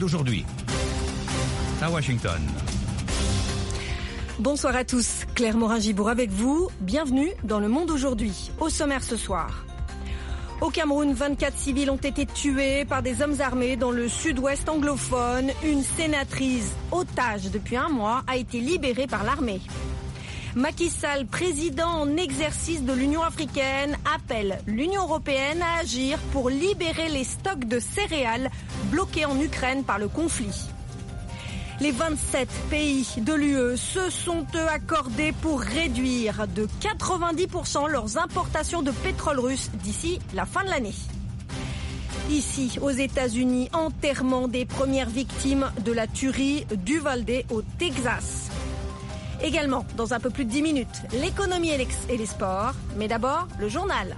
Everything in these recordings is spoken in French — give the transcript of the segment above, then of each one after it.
Monde aujourd'hui. À Washington. Bonsoir à tous, Claire Morin-Gibour avec vous. Bienvenue dans Le Monde aujourd'hui. Au sommaire ce soir. Au Cameroun, 24 civils ont été tués par des hommes armés dans le sud-ouest anglophone. Une sénatrice otage depuis un mois a été libérée par l'armée. Macky Sall, président en exercice de l'Union africaine, appelle l'Union européenne à agir pour libérer les stocks de céréales bloqués en Ukraine par le conflit. Les 27 pays de l'UE se sont accordés pour réduire de 90% leurs importations de pétrole russe d'ici la fin de l'année. Ici, aux États-Unis, enterrement des premières victimes de la tuerie d'Uvalde au Texas. Également, dans un peu plus de 10 minutes, l'économie et les sports. Mais d'abord, le journal.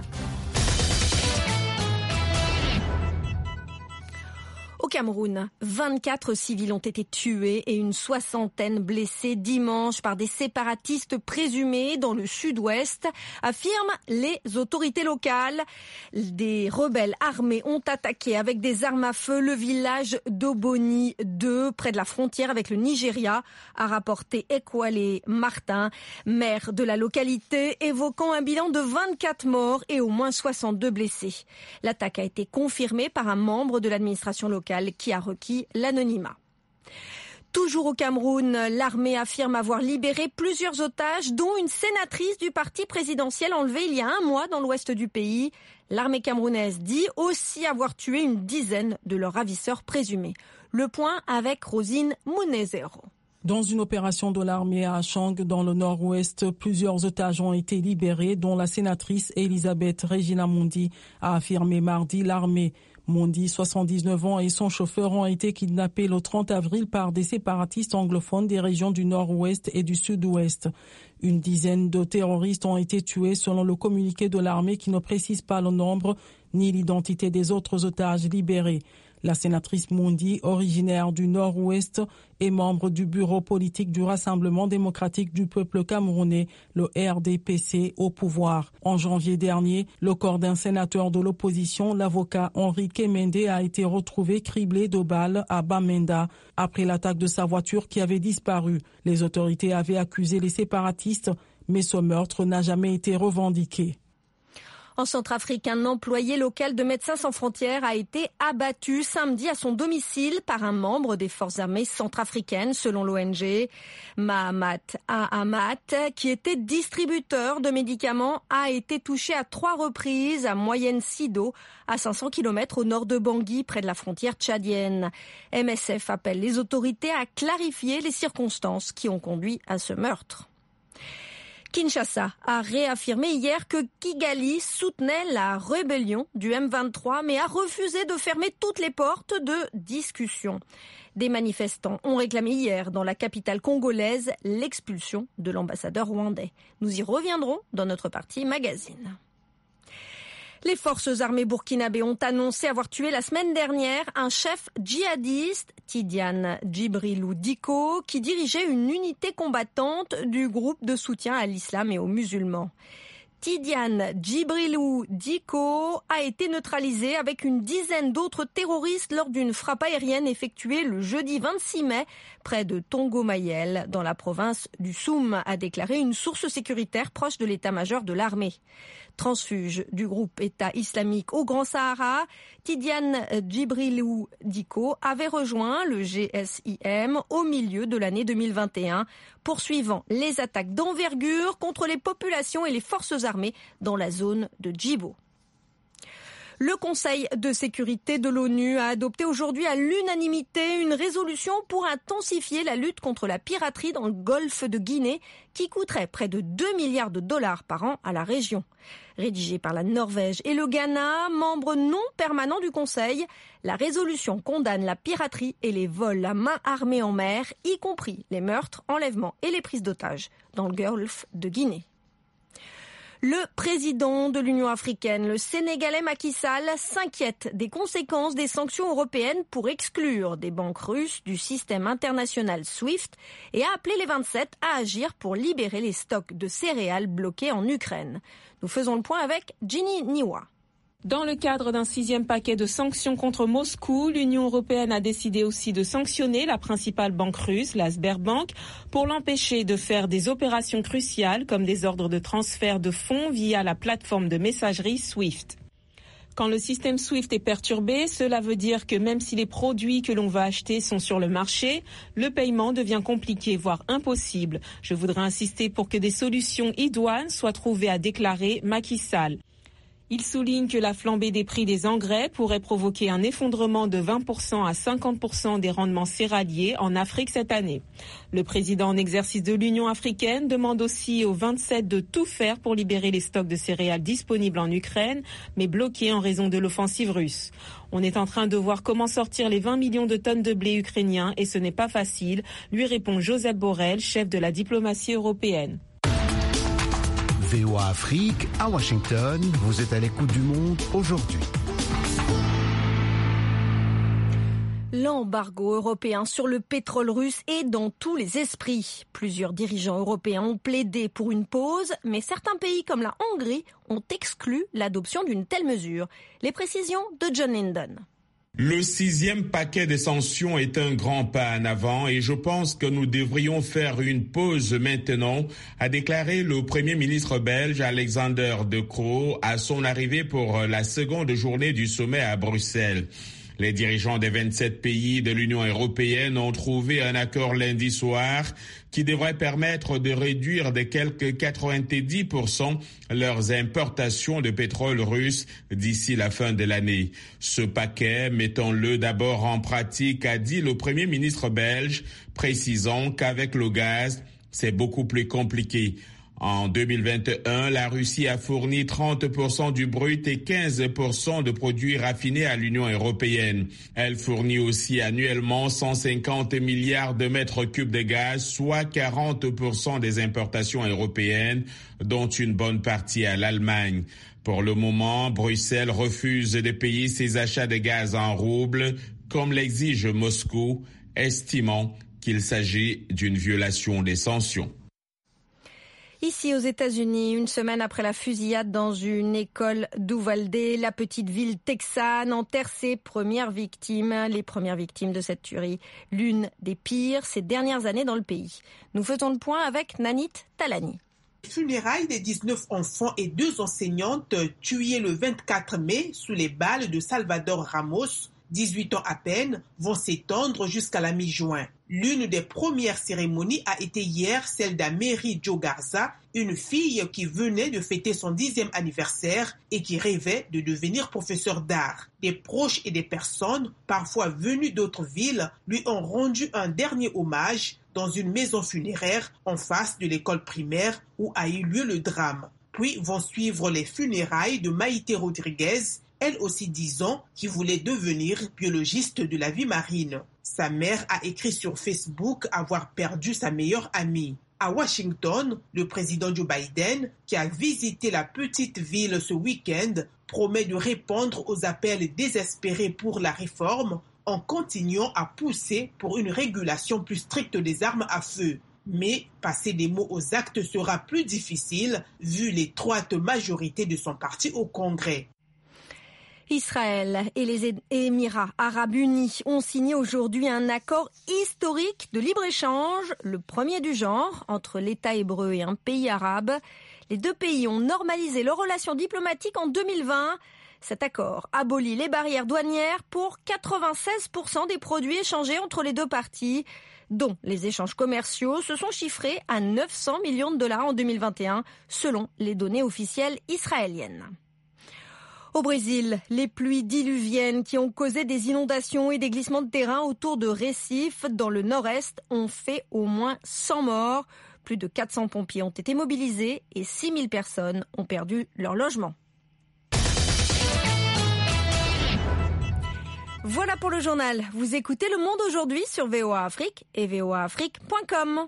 Au Cameroun, 24 civils ont été tués et une soixantaine blessés dimanche par des séparatistes présumés dans le sud-ouest, affirment les autorités locales. Des rebelles armés ont attaqué avec des armes à feu le village d'Oboni 2, près de la frontière avec le Nigeria, a rapporté Ekwale Martin, maire de la localité, évoquant un bilan de 24 morts et au moins 62 blessés. L'attaque a été confirmée par un membre de l'administration locale qui a requis l'anonymat. Toujours au Cameroun, l'armée affirme avoir libéré plusieurs otages, dont une sénatrice du parti présidentiel enlevée il y a un mois dans l'ouest du pays. L'armée camerounaise dit aussi avoir tué une dizaine de leurs ravisseurs présumés. Le point avec Rosine Mounezero. Dans une opération de l'armée à Achang, dans le nord-ouest, plusieurs otages ont été libérés, dont la sénatrice Elisabeth Regina Mondi a affirmé mardi. L'armée Mondi, 79 ans, et son chauffeur ont été kidnappés le 30 avril par des séparatistes anglophones des régions du nord-ouest et du sud-ouest. Une dizaine de terroristes ont été tués selon le communiqué de l'armée qui ne précise pas le nombre ni l'identité des autres otages libérés. La sénatrice Mondi, originaire du Nord-Ouest, est membre du bureau politique du Rassemblement démocratique du peuple camerounais, le RDPC, au pouvoir. En janvier dernier, le corps d'un sénateur de l'opposition, l'avocat Henrique Mende, a été retrouvé criblé de balles à Bamenda après l'attaque de sa voiture qui avait disparu. Les autorités avaient accusé les séparatistes, mais ce meurtre n'a jamais été revendiqué. En Centrafrique, un employé local de Médecins sans frontières a été abattu samedi à son domicile par un membre des forces armées centrafricaines, selon l'ONG. Mahamat Ahamat, qui était distributeur de médicaments, a été touché à 3 reprises à Moyenne Sido, à 500 km au nord de Bangui, près de la frontière tchadienne. MSF appelle les autorités à clarifier les circonstances qui ont conduit à ce meurtre. Kinshasa a réaffirmé hier que Kigali soutenait la rébellion du M23, mais a refusé de fermer toutes les portes de discussion. Des manifestants ont réclamé hier dans la capitale congolaise l'expulsion de l'ambassadeur rwandais. Nous y reviendrons dans notre partie magazine. Les forces armées burkinabées ont annoncé avoir tué la semaine dernière un chef djihadiste, Tidiane Djibrilou Diko, qui dirigeait une unité combattante du groupe de soutien à l'islam et aux musulmans. Tidiane Djibrilou Diko a été neutralisé avec une dizaine d'autres terroristes lors d'une frappe aérienne effectuée le jeudi 26 mai près de Tongo-Mayel, dans la province du Soum, a déclaré une source sécuritaire proche de l'état-major de l'armée. Transfuge du groupe État islamique au Grand Sahara, Tidiane Djibrilou Diko avait rejoint le GSIM au milieu de l'année 2021, poursuivant les attaques d'envergure contre les populations et les forces armées dans la zone de Djibo. Le Conseil de sécurité de l'ONU a adopté aujourd'hui à l'unanimité une résolution pour intensifier la lutte contre la piraterie dans le golfe de Guinée qui coûterait près de 2 milliards de dollars par an à la région. Rédigée par la Norvège et le Ghana, membres non permanents du Conseil, la résolution condamne la piraterie et les vols à main armée en mer, y compris les meurtres, enlèvements et les prises d'otages dans le golfe de Guinée. Le président de l'Union africaine, le Sénégalais Macky Sall, s'inquiète des conséquences des sanctions européennes pour exclure des banques russes du système international SWIFT et a appelé les 27 à agir pour libérer les stocks de céréales bloqués en Ukraine. Nous faisons le point avec Ginny Niwa. Dans le cadre d'un 6e paquet de sanctions contre Moscou, l'Union européenne a décidé aussi de sanctionner la principale banque russe, la Sberbank, pour l'empêcher de faire des opérations cruciales comme des ordres de transfert de fonds via la plateforme de messagerie SWIFT. Quand le système SWIFT est perturbé, cela veut dire que même si les produits que l'on va acheter sont sur le marché, le paiement devient compliqué, voire impossible. Je voudrais insister pour que des solutions idoines soient trouvées, a déclaré Macky Sall. Il souligne que la flambée des prix des engrais pourrait provoquer un effondrement de 20% à 50% des rendements céréaliers en Afrique cette année. Le président en exercice de l'Union africaine demande aussi aux 27 de tout faire pour libérer les stocks de céréales disponibles en Ukraine, mais bloqués en raison de l'offensive russe. On est en train de voir comment sortir les 20 millions de tonnes de blé ukrainien et ce n'est pas facile, lui répond Joseph Borrell, chef de la diplomatie européenne. VOA Afrique, à Washington, vous êtes à l'écoute du monde aujourd'hui. L'embargo européen sur le pétrole russe est dans tous les esprits. Plusieurs dirigeants européens ont plaidé pour une pause, mais certains pays comme la Hongrie ont exclu l'adoption d'une telle mesure. Les précisions de John Linden. Le 6e paquet de sanctions est un grand pas en avant et je pense que nous devrions faire une pause maintenant, a déclaré le Premier ministre belge Alexander De Croo à son arrivée pour la seconde journée du sommet à Bruxelles. Les dirigeants des 27 pays de l'Union européenne ont trouvé un accord lundi soir qui devrait permettre de réduire de quelque 90% leurs importations de pétrole russe d'ici la fin de l'année. Ce paquet, mettons-le d'abord en pratique, a dit le Premier ministre belge, précisant qu'avec le gaz, c'est beaucoup plus compliqué. En 2021, la Russie a fourni 30% du brut et 15% de produits raffinés à l'Union européenne. Elle fournit aussi annuellement 150 milliards de mètres cubes de gaz, soit 40% des importations européennes, dont une bonne partie à l'Allemagne. Pour le moment, Bruxelles refuse de payer ses achats de gaz en roubles, comme l'exige Moscou, estimant qu'il s'agit d'une violation des sanctions. Ici aux États-Unis, une semaine après la fusillade dans une école d'Uvalde, la petite ville texane enterre ses premières victimes, les premières victimes de cette tuerie, l'une des pires ces dernières années dans le pays. Nous faisons le point avec Nanit Talani. Funérailles des 19 enfants et 2 enseignantes tuées le 24 mai sous les balles de Salvador Ramos, 18 ans à peine, vont s'étendre jusqu'à la mi-juin. L'une des premières cérémonies a été hier celle d'Améry Jo Garza, une fille qui venait de fêter son 10e anniversaire et qui rêvait de devenir professeur d'art. Des proches et des personnes, parfois venues d'autres villes, lui ont rendu un dernier hommage dans une maison funéraire en face de l'école primaire où a eu lieu le drame. Puis vont suivre les funérailles de Maïté Rodriguez, elle aussi 10 ans, qui voulait devenir biologiste de la vie marine. Sa mère a écrit sur Facebook avoir perdu sa meilleure amie. À Washington, le président Joe Biden, qui a visité la petite ville ce week-end, promet de répondre aux appels désespérés pour la réforme en continuant à pousser pour une régulation plus stricte des armes à feu. Mais passer des mots aux actes sera plus difficile vu l'étroite majorité de son parti au Congrès. Israël et les Émirats arabes unis ont signé aujourd'hui un accord historique de libre-échange, le premier du genre, entre l'État hébreu et un pays arabe. Les deux pays ont normalisé leurs relations diplomatiques en 2020. Cet accord abolit les barrières douanières pour 96% des produits échangés entre les deux parties, dont les échanges commerciaux se sont chiffrés à 900 millions de dollars en 2021, selon les données officielles israéliennes. Au Brésil, les pluies diluviennes qui ont causé des inondations et des glissements de terrain autour de Recife, dans le nord-est, ont fait au moins 100 morts. Plus de 400 pompiers ont été mobilisés et 6000 personnes ont perdu leur logement. Voilà pour le journal. Vous écoutez Le Monde aujourd'hui sur VOA Afrique et voaafrique.com.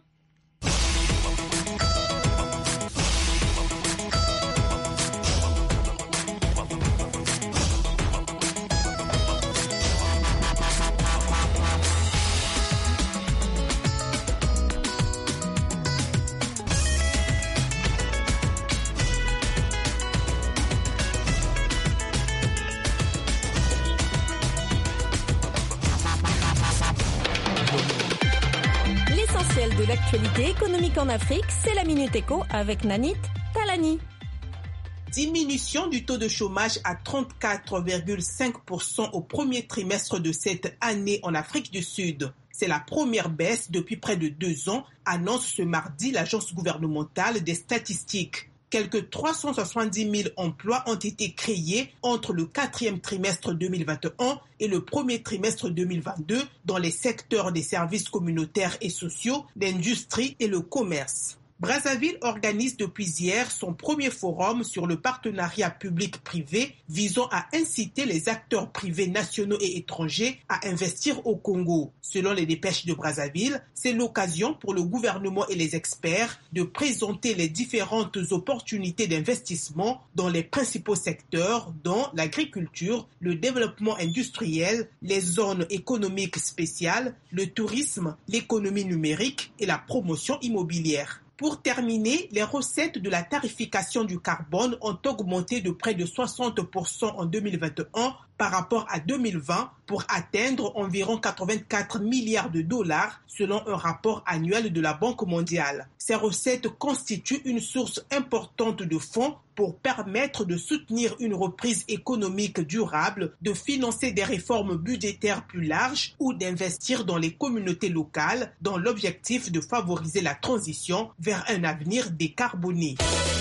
l'essentiel de l'actualité économique en Afrique, c'est la Minute Éco avec Nanit Talani. Diminution du taux de chômage à 34,5% au premier trimestre de cette année en Afrique du Sud. C'est la première baisse depuis près de 2 ans, annonce ce mardi l'Agence gouvernementale des statistiques. Quelques 370 000 emplois ont été créés entre le 4e trimestre 2021 et le 1er trimestre 2022 dans les secteurs des services communautaires et sociaux, l'industrie et le commerce. Brazzaville organise depuis hier son premier forum sur le partenariat public-privé visant à inciter les acteurs privés nationaux et étrangers à investir au Congo. Selon les dépêches de Brazzaville, c'est l'occasion pour le gouvernement et les experts de présenter les différentes opportunités d'investissement dans les principaux secteurs dont l'agriculture, le développement industriel, les zones économiques spéciales, le tourisme, l'économie numérique et la promotion immobilière. Pour terminer, les recettes de la tarification du carbone ont augmenté de près de 60% en 2021 par rapport à 2020 pour atteindre environ 84 milliards de dollars selon un rapport annuel de la Banque mondiale. Ces recettes constituent une source importante de fonds pour permettre de soutenir une reprise économique durable, de financer des réformes budgétaires plus larges ou d'investir dans les communautés locales dans l'objectif de favoriser la transition vers un avenir décarboné.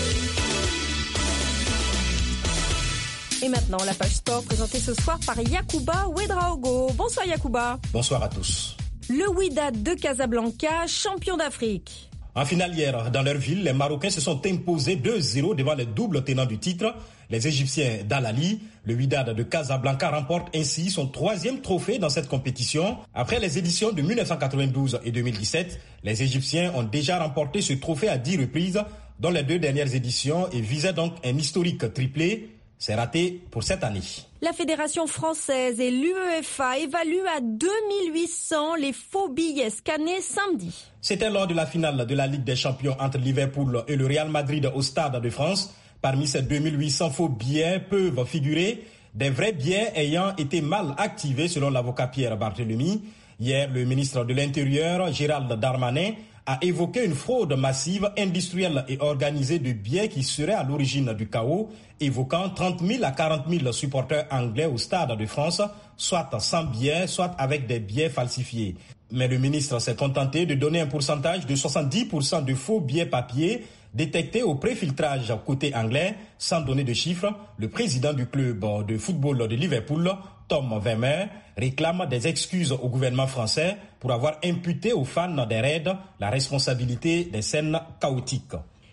Et maintenant, la page sport présentée ce soir par Yacouba Ouedraogo. Bonsoir Yacouba. Bonsoir à tous. Le Wydad de Casablanca, champion d'Afrique. En finale hier, dans leur ville, les Marocains se sont imposés 2-0 devant les doubles tenants du titre, les Égyptiens d'Al Ahly. Le Wydad de Casablanca remporte ainsi son 3e trophée dans cette compétition. Après les éditions de 1992 et 2017, les Égyptiens ont déjà remporté ce trophée à 10 reprises, dont les 2 dernières éditions, et visaient donc un historique triplé. C'est raté pour cette année. La Fédération française et l'UEFA évaluent à 2800 les faux billets scannés samedi. C'était lors de la finale de la Ligue des Champions entre Liverpool et le Real Madrid au Stade de France. Parmi ces 2800 faux billets peuvent figurer des vrais billets ayant été mal activés selon l'avocat Pierre Barthélemy. Hier, le ministre de l'Intérieur, Gérald Darmanin, a évoqué une fraude massive, industrielle et organisée de billets qui serait à l'origine du chaos, évoquant 30 000 à 40 000 supporters anglais au Stade de France, soit sans billets, soit avec des billets falsifiés. Mais le ministre s'est contenté de donner un pourcentage de 70% de faux billets papier détectés au préfiltrage côté anglais, sans donner de chiffres. Le président du club de football de Liverpool, Tom Vermeer, réclame des excuses au gouvernement français pour avoir imputé aux fans des Reds la responsabilité des scènes chaotiques.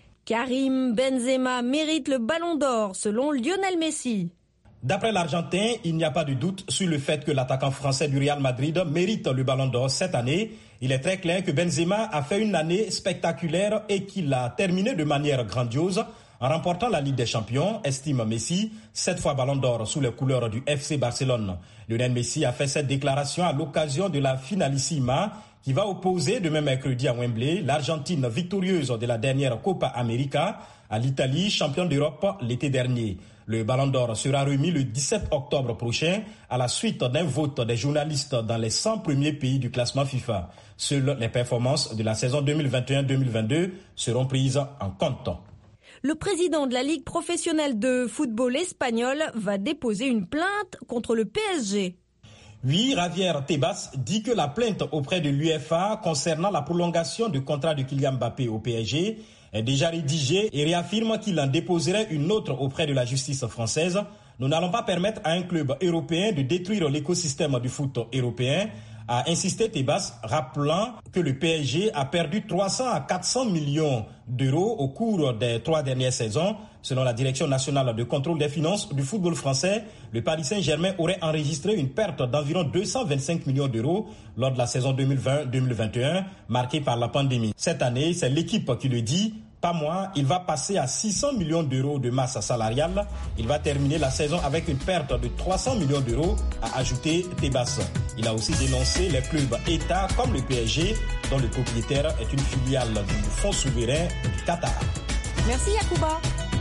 Karim Benzema mérite le ballon d'or selon Lionel Messi. D'après l'Argentin, il n'y a pas de doute sur le fait que l'attaquant français du Real Madrid mérite le ballon d'or cette année. Il est très clair que Benzema a fait une année spectaculaire et qu'il a terminé de manière grandiose en remportant la Ligue des Champions, estime Messi, 7 fois ballon d'or sous les couleurs du FC Barcelone. Lionel Messi a fait cette déclaration à l'occasion de la finalissima qui va opposer demain mercredi à Wembley l'Argentine victorieuse de la dernière Copa América à l'Italie, championne d'Europe l'été dernier. Le ballon d'or sera remis le 17 octobre prochain à la suite d'un vote des journalistes dans les 100 premiers pays du classement FIFA. Seules les performances de la saison 2021-2022 seront prises en compte. Le président de la Ligue professionnelle de football espagnole va déposer une plainte contre le PSG. Oui, Javier Tebas dit que la plainte auprès de l'UEFA concernant la prolongation du contrat de Kylian Mbappé au PSG est déjà rédigée et réaffirme qu'il en déposerait une autre auprès de la justice française. Nous n'allons pas permettre à un club européen de détruire l'écosystème du foot européen, a insisté Tebas, rappelant que le PSG a perdu 300 à 400 millions d'euros au cours des 3 dernières saisons. Selon la Direction nationale de contrôle des finances du football français, le Paris Saint-Germain aurait enregistré une perte d'environ 225 millions d'euros lors de la saison 2020-2021, marquée par la pandémie. Cette année, c'est l'équipe qui le dit. Pas moi, il va passer à 600 millions d'euros de masse salariale. Il va terminer la saison avec une perte de 300 millions d'euros, a ajouté Tebas. Il a aussi dénoncé les clubs États comme le PSG, dont le propriétaire est une filiale du Fonds souverain du Qatar. Merci Yacouba.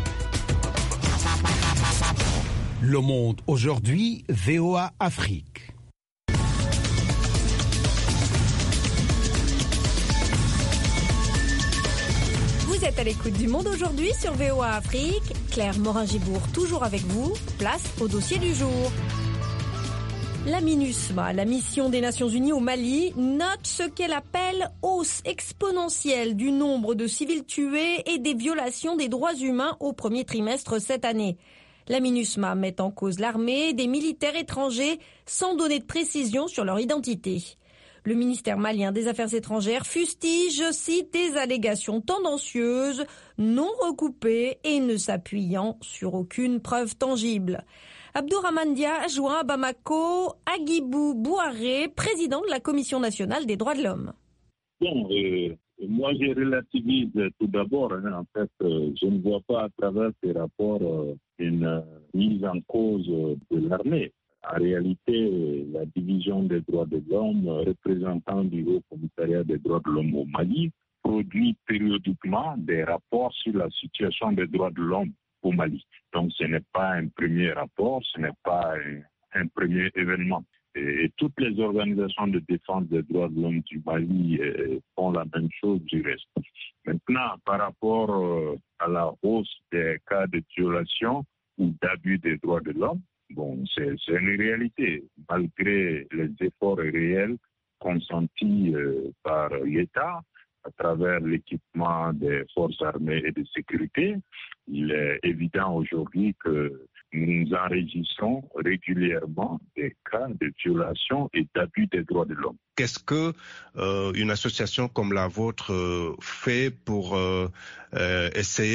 Le Monde aujourd'hui, VOA Afrique. êtes à l'écoute du Monde aujourd'hui sur VOA Afrique. Claire Morin-Gibourg, toujours avec vous. Place au dossier du jour. La MINUSMA, la mission des Nations Unies au Mali, note ce qu'elle appelle hausse exponentielle du nombre de civils tués et des violations des droits humains au premier trimestre cette année. La MINUSMA met en cause l'armée et des militaires étrangers sans donner de précision sur leur identité. Le ministère malien des Affaires étrangères fustige, je cite, des allégations tendancieuses, non recoupées et ne s'appuyant sur aucune preuve tangible. Abdourahmane Dia joint à Bamako Agibou Bouaré, président de la Commission nationale des droits de l'homme. Bon, moi je relativise tout d'abord. En fait, je ne vois pas à travers ces rapports une mise en cause de l'armée. En réalité, la division des droits de l'homme, représentant du Haut Commissariat des droits de l'homme au Mali, produit périodiquement des rapports sur la situation des droits de l'homme au Mali. Donc ce n'est pas un premier rapport, ce n'est pas un premier événement. Et toutes les organisations de défense des droits de l'homme du Mali font la même chose du reste. Maintenant, par rapport à la hausse des cas de violation ou d'abus des droits de l'homme, bon, c'est une réalité. Malgré les efforts réels consentis par l'État, à travers l'équipement des forces armées et de sécurité, il est évident aujourd'hui que nous enregistrons régulièrement des cas de violation et d'abus des droits de l'homme. Qu'est-ce que une association comme la vôtre fait pour essayer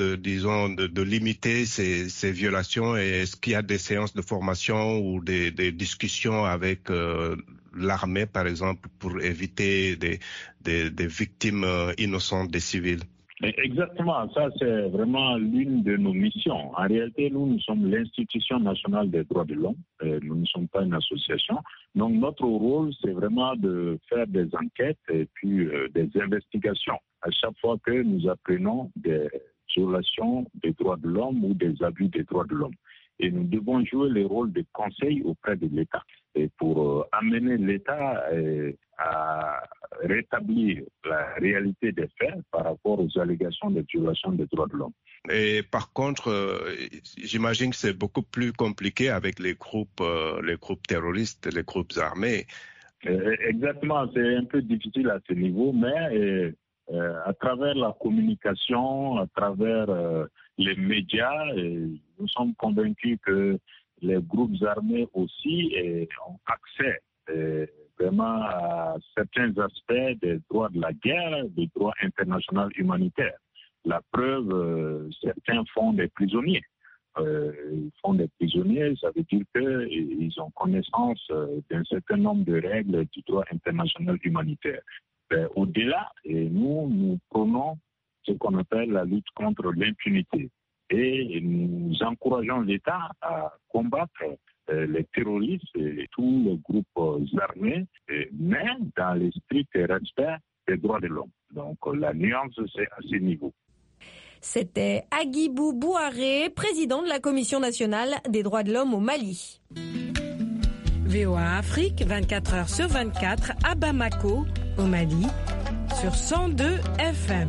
de limiter ces violations, et est-ce qu'il y a des séances de formation ou des discussions avec l'armée, par exemple, pour éviter des victimes innocentes des civils? Exactement, ça c'est vraiment l'une de nos missions. En réalité, nous sommes l'Institution nationale des droits de l'homme, nous ne sommes pas une association. Donc notre rôle, c'est vraiment de faire des enquêtes et puis des investigations. À chaque fois que nous apprenons des violations des droits de l'homme ou des abus des droits de l'homme. Et nous devons jouer le rôle de conseil auprès de l'État. Et pour amener l'État à rétablir la réalité des faits par rapport aux allégations de violation des droits de l'homme. Et par contre, j'imagine que c'est beaucoup plus compliqué avec les groupes terroristes, les groupes armés. Exactement, c'est un peu difficile à ce niveau, mais à travers la communication, à travers les médias, nous sommes convaincus que les groupes armés aussi ont accès vraiment à certains aspects des droits de la guerre, des droits internationaux humanitaires. La preuve, certains font des prisonniers. Ils font des prisonniers, ça veut dire qu'ils ont connaissance d'un certain nombre de règles du droit international humanitaire. Au-delà, nous prônons ce qu'on appelle la lutte contre l'impunité. Et nous encourageons l'État à combattre les terroristes et tous les groupes armés, mais dans le strict respect des droits de l'homme. Donc la nuance, c'est à ce niveau. C'était Agibou Bouaré, président de la Commission nationale des droits de l'homme au Mali. VOA Afrique, 24 heures sur 24, à Bamako, au Mali, sur 102 FM.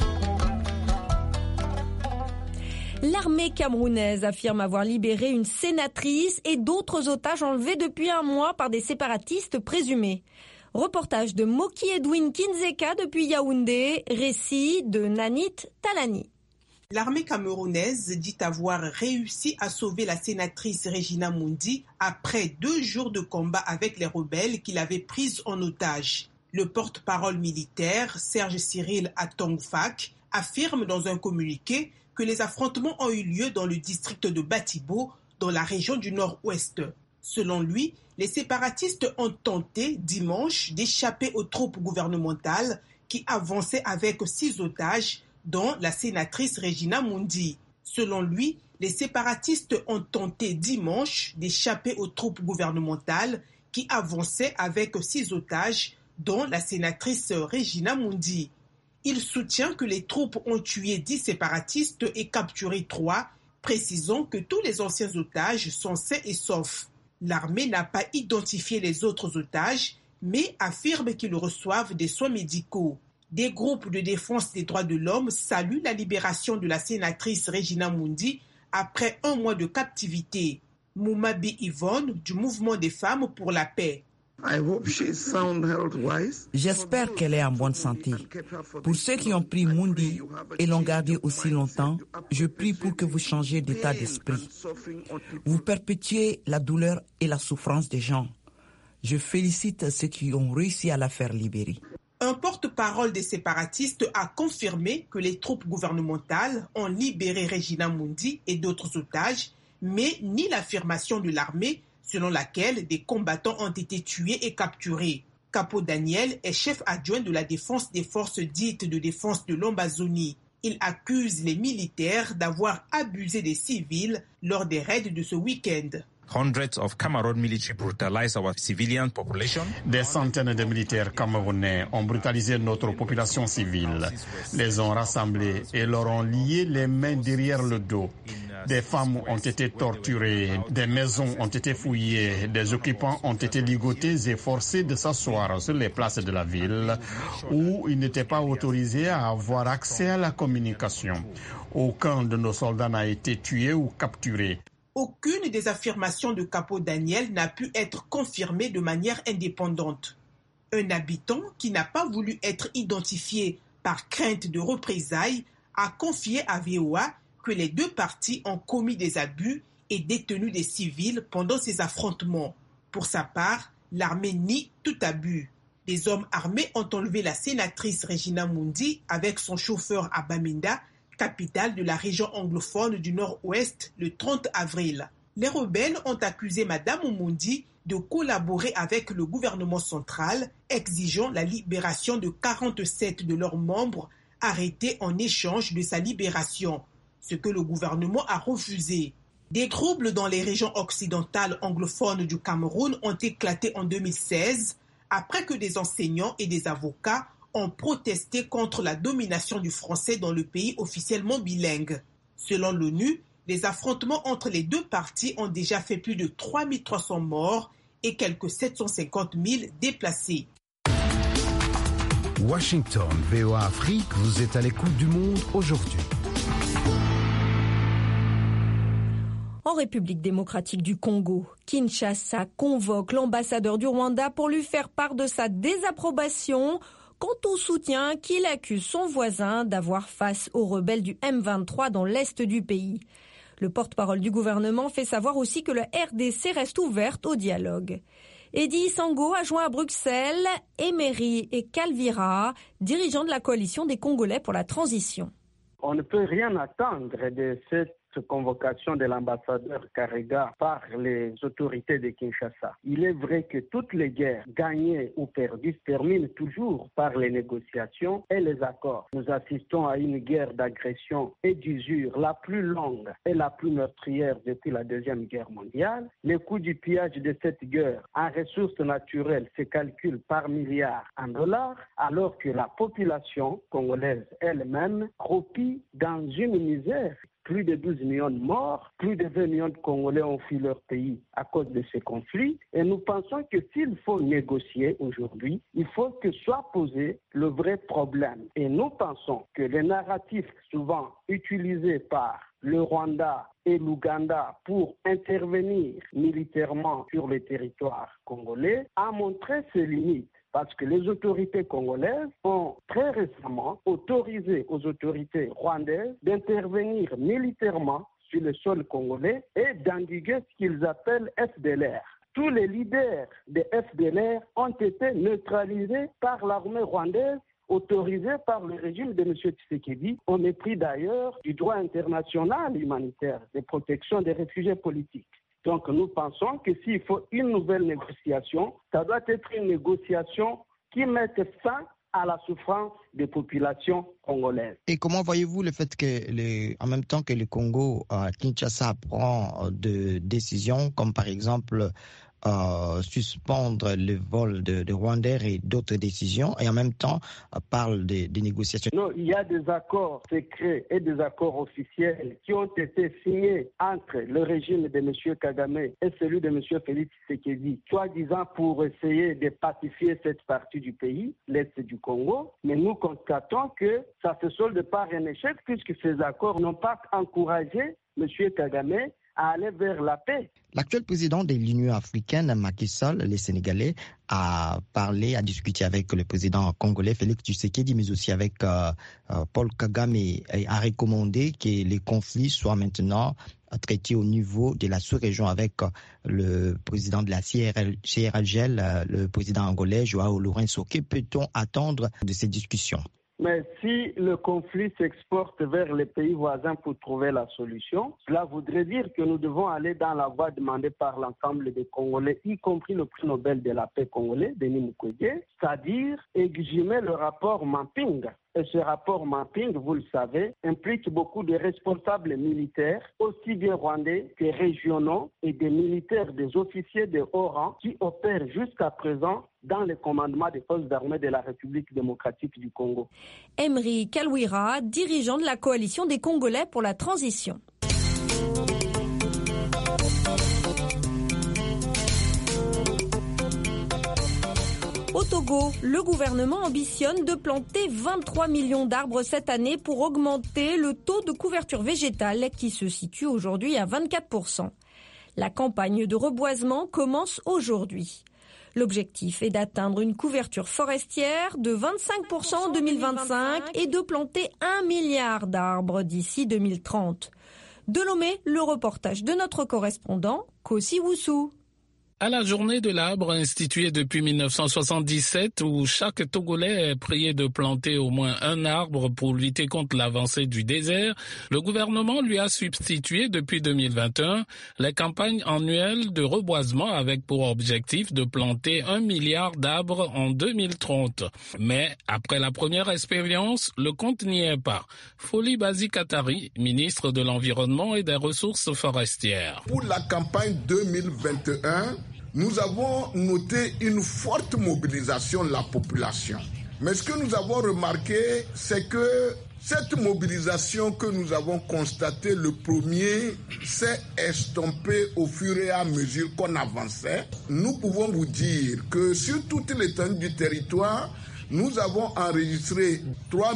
L'armée camerounaise affirme avoir libéré une sénatrice et d'autres otages enlevés depuis un mois par des séparatistes présumés. Reportage de Moki Edwin Kinzeka depuis Yaoundé, récit de Nanit Talani. L'armée camerounaise dit avoir réussi à sauver la sénatrice Regina Mundi après 2 jours de combat avec les rebelles qui l'avaient prise en otage. Le porte-parole militaire, Serge Cyril Atongfak, affirme dans un communiqué que les affrontements ont eu lieu dans le district de Batibo, dans la région du nord-ouest. Selon lui, les séparatistes ont tenté dimanche d'échapper aux troupes gouvernementales qui avançaient avec 6 otages, dont la sénatrice Regina Mundi. Selon lui, les séparatistes ont tenté dimanche d'échapper aux troupes gouvernementales qui avançaient avec 6 otages, dont la sénatrice Regina Mundi. Il soutient que les troupes ont tué 10 séparatistes et capturé 3, précisant que tous les anciens otages sont sains et saufs. L'armée n'a pas identifié les autres otages, mais affirme qu'ils reçoivent des soins médicaux. Des groupes de défense des droits de l'homme saluent la libération de la sénatrice Regina Mundi après 1 mois de captivité. Moumabi Yvonne, du mouvement des femmes pour la paix. J'espère qu'elle est en bonne santé. Pour ceux qui ont pris Mundi et l'ont gardée aussi longtemps, je prie pour que vous changiez d'état d'esprit. Vous perpétuez la douleur et la souffrance des gens. Je félicite ceux qui ont réussi à la faire libérer. Un porte-parole des séparatistes a confirmé que les troupes gouvernementales ont libéré Regina Mundi et d'autres otages, mais ni l'affirmation de l'armée selon laquelle des combattants ont été tués et capturés. Capo Daniel est chef adjoint de la défense des forces dites de défense de l'Ambazonie. Il accuse les militaires d'avoir abusé des civils lors des raids de ce week-end. Des centaines de militaires camerounais ont brutalisé notre population civile, les ont rassemblés et leur ont lié les mains derrière le dos. Des femmes ont été torturées, des maisons ont été fouillées, des occupants ont été ligotés et forcés de s'asseoir sur les places de la ville où ils n'étaient pas autorisés à avoir accès à la communication. Aucun de nos soldats n'a été tué ou capturé. Aucune des affirmations de Capo Daniel n'a pu être confirmée de manière indépendante. Un habitant qui n'a pas voulu être identifié par crainte de représailles a confié à VOA que les deux parties ont commis des abus et détenu des civils pendant ces affrontements. Pour sa part, l'armée nie tout abus. Des hommes armés ont enlevé la sénatrice Regina Mundi avec son chauffeur à Bamenda, capitale de la région anglophone du Nord-Ouest, le 30 avril. Les rebelles ont accusé Madame Mundi de collaborer avec le gouvernement central, exigeant la libération de 47 de leurs membres arrêtés en échange de sa libération, ce que le gouvernement a refusé. Des troubles dans les régions occidentales anglophones du Cameroun ont éclaté en 2016 après que des enseignants et des avocats ont protesté contre la domination du français dans le pays officiellement bilingue. Selon l'ONU, les affrontements entre les deux parties ont déjà fait plus de 3300 morts et quelques 750 000 déplacés. Washington, VOA Afrique, vous êtes à l'écoute du monde aujourd'hui. En République démocratique du Congo, Kinshasa convoque l'ambassadeur du Rwanda pour lui faire part de sa désapprobation quant au soutien qu'il accuse son voisin d'avoir face aux rebelles du M23 dans l'est du pays. Le porte-parole du gouvernement fait savoir aussi que la RDC reste ouverte au dialogue. Eddy Sango a joint à Bruxelles Emery et Calvira, dirigeants de la coalition des Congolais pour la transition. On ne peut rien attendre de cette convocation de l'ambassadeur Karega par les autorités de Kinshasa. Il est vrai que toutes les guerres, gagnées ou perdues, se terminent toujours par les négociations et les accords. Nous assistons à une guerre d'agression et d'usure la plus longue et la plus meurtrière depuis la Deuxième Guerre mondiale. Le coût du pillage de cette guerre en ressources naturelles se calcule par milliards en dollars, alors que la population congolaise elle-même cropie dans une misère. Plus de 12 millions de morts, plus de 20 millions de Congolais ont fui leur pays à cause de ces conflits. Et nous pensons que s'il faut négocier aujourd'hui, il faut que soit posé le vrai problème. Et nous pensons que les narratifs souvent utilisés par le Rwanda et l'Ouganda pour intervenir militairement sur le territoire congolais a montré ses limites. Parce que les autorités congolaises ont très récemment autorisé aux autorités rwandaises d'intervenir militairement sur le sol congolais et d'endiguer ce qu'ils appellent FDLR. Tous les leaders des FDLR ont été neutralisés par l'armée rwandaise, autorisée par le régime de M. Tshisekedi, au mépris d'ailleurs du droit international humanitaire de protection des réfugiés politiques. Donc nous pensons que s'il faut une nouvelle négociation, ça doit être une négociation qui mette fin à la souffrance des populations congolaises. Et comment voyez-vous le fait que, en même temps que le Congo, Kinshasa prend des décisions, comme par exemple suspendre le vol de Rwandair et d'autres décisions, et en même temps parle des négociations. Non, il y a des accords secrets et des accords officiels qui ont été signés entre le régime de M. Kagame et celui de M. Félix Tshisekedi, soi-disant pour essayer de pacifier cette partie du pays, l'Est du Congo. Mais nous constatons que ça se solde par un échec puisque ces accords n'ont pas encouragé M. Kagame à aller vers la paix. L'actuel président de l'Union africaine, Macky Sall, les Sénégalais, a discuté avec le président congolais Félix Tshisekedi, mais aussi avec Paul Kagame, et a recommandé que les conflits soient maintenant traités au niveau de la sous-région avec le président de la CIRGL, le président angolais, Joao Lourenço. Que peut-on attendre de ces discussions? Mais si le conflit s'exporte vers les pays voisins pour trouver la solution, cela voudrait dire que nous devons aller dans la voie demandée par l'ensemble des Congolais, y compris le prix Nobel de la paix congolais, Denis Mukwege, c'est-à-dire exhumer le rapport Mapping. Et ce rapport Mapping, vous le savez, implique beaucoup de responsables militaires, aussi bien rwandais que régionaux, et des militaires, des officiers de haut rang qui opèrent jusqu'à présent dans le commandement des forces armées de la République démocratique du Congo. Emery Kalwira, dirigeant de la coalition des Congolais pour la transition. Au Togo, le gouvernement ambitionne de planter 23 millions d'arbres cette année pour augmenter le taux de couverture végétale qui se situe aujourd'hui à 24%. La campagne de reboisement commence aujourd'hui. L'objectif est d'atteindre une couverture forestière de 25% en 2025 et de planter 1 milliard d'arbres d'ici 2030. De Lomé, le reportage de notre correspondant, Kossi Woussou. À la journée de l'arbre instituée depuis 1977 où chaque Togolais est prié de planter au moins un arbre pour lutter contre l'avancée du désert, le gouvernement lui a substitué depuis 2021 les campagnes annuelles de reboisement avec pour objectif de planter 1 milliard d'arbres en 2030. Mais après la première expérience, le compte n'y est pas. Foli Bazi Katari, ministre de l'Environnement et des Ressources forestières. Pour la campagne 2021, nous avons noté une forte mobilisation de la population. Mais ce que nous avons remarqué, c'est que cette mobilisation que nous avons constatée le premier s'est estompée au fur et à mesure qu'on avançait. Nous pouvons vous dire que sur toute l'étendue du territoire, nous avons enregistré 3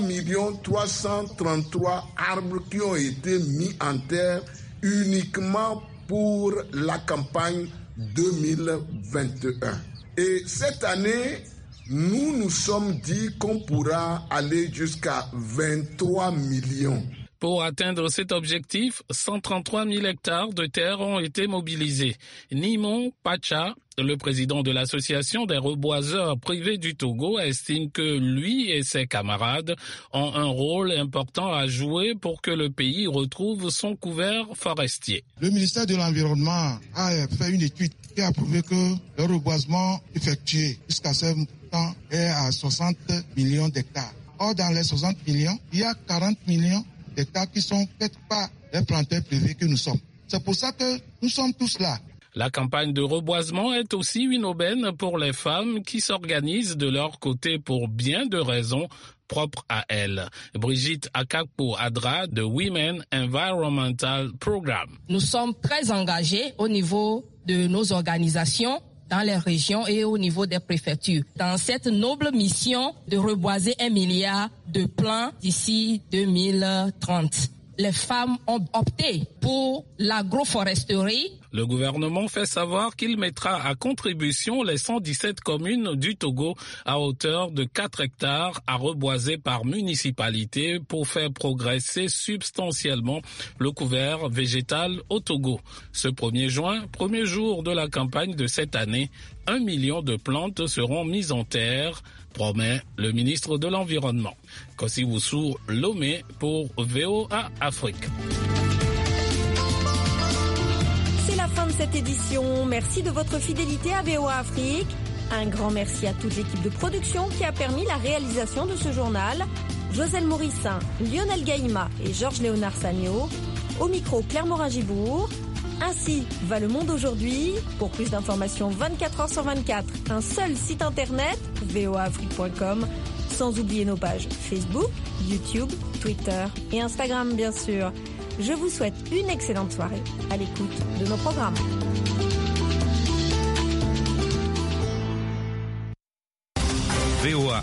333 arbres qui ont été mis en terre uniquement pour la campagne 2021. Et cette année, nous nous sommes dit qu'on pourra aller jusqu'à 23 millions. Pour atteindre cet objectif, 133 000 hectares de terre ont été mobilisés. Nimon Pacha, le président de l'association des reboiseurs privés du Togo, estime que lui et ses camarades ont un rôle important à jouer pour que le pays retrouve son couvert forestier. Le ministère de l'Environnement a fait une étude qui a prouvé que le reboisement effectué jusqu'à ce temps est à 60 millions d'hectares. Or, dans les 60 millions, il y a 40 millions d'hectares qui sont faits par les planteurs privés que nous sommes. C'est pour ça que nous sommes tous là. La campagne de reboisement est aussi une aubaine pour les femmes qui s'organisent de leur côté pour bien de raisons propres à elles. Brigitte Akakpo-Adra de Women Environmental Programme. Nous sommes très engagés au niveau de nos organisations dans les régions et au niveau des préfectures, dans cette noble mission de reboiser 1 milliard de plants d'ici 2030. Les femmes ont opté pour l'agroforesterie. Le gouvernement fait savoir qu'il mettra à contribution les 117 communes du Togo à hauteur de 4 hectares à reboiser par municipalité pour faire progresser substantiellement le couvert végétal au Togo. Ce 1er juin, premier jour de la campagne de cette année, 1 million de plantes seront mises en terre, promet le ministre de l'Environnement. Kossi Woussou, Lomé pour VOA Afrique. C'est la fin de cette édition. Merci de votre fidélité à VOA Afrique. Un grand merci à toute l'équipe de production qui a permis la réalisation de ce journal. Joselle Morissin, Lionel Gaïma et Georges Léonard Sagno. Au micro, Claire Morin-Gibourg. Ainsi va le monde aujourd'hui. Pour plus d'informations 24 heures sur 24, un seul site internet, voaafrique.com, sans oublier nos pages Facebook, YouTube, Twitter et Instagram bien sûr. Je vous souhaite une excellente soirée à l'écoute de nos programmes. VOA